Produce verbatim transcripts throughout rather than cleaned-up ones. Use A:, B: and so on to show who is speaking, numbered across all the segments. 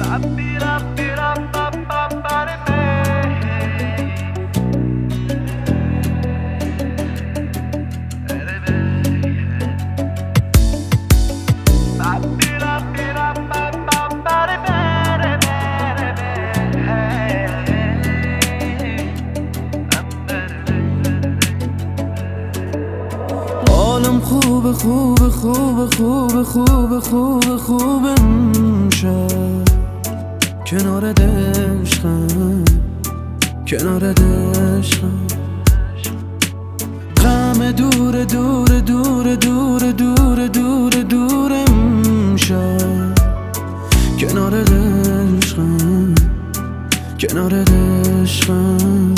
A: حالم خوب خوب خوب خوب خوب خوب خوب امشب کنار عشقم کنار عشقم غم دور دور دور دور دور دور دور امشب کنار عشقم کنار عشقم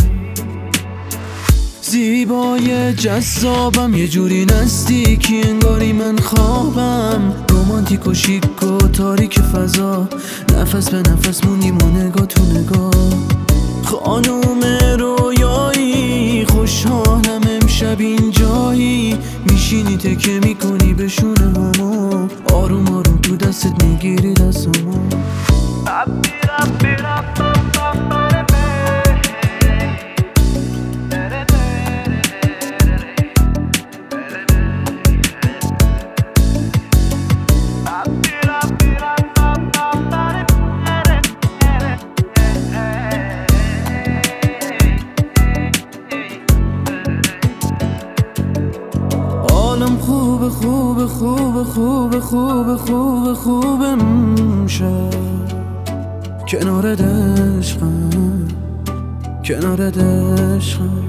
A: زیبای جذابم یه جوری نزدیکی انگاری من خوابم رومانتیک و شیک و تاریک فضا نفس به نفس موندیم و نگاه تو نگاه خانوم رویایی خوشحالم امشب اینجایی میشینی تکه میکنی به شونه همو آروم آروم تو دستت میگیری دستمو حالم خوب خوب خوب خوب خوب خوب خوب امشب کنار عشقم کنار عشقم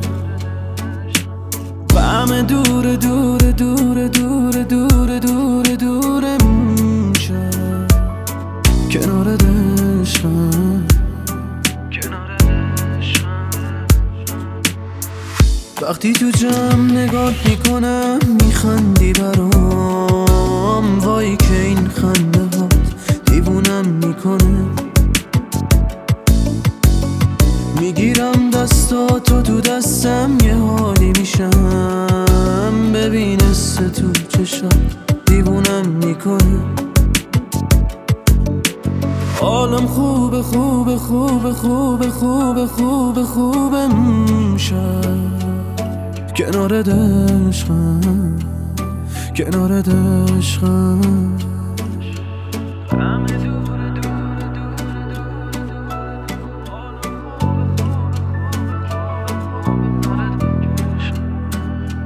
A: غم دور دور دور دور دور دور دور امشب کنار عشقم کنار عشقم وقتی تو جمع نگاه میکنم میخندی برام وای که این خنده ها دیوونم میکنه میگیرم دستاتو تو دستم یه حالی میشم ببین حس تو چشم دیوونم میکنه حالم خوب خوب خوب خوب خوب خوب خوب امشب کنار عشقم کنار عشقم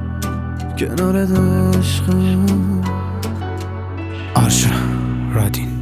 A: کنار عشقم
B: آرشا رادین